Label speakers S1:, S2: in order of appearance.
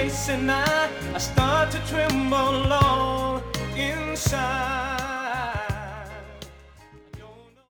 S1: face and I start to tremble all inside.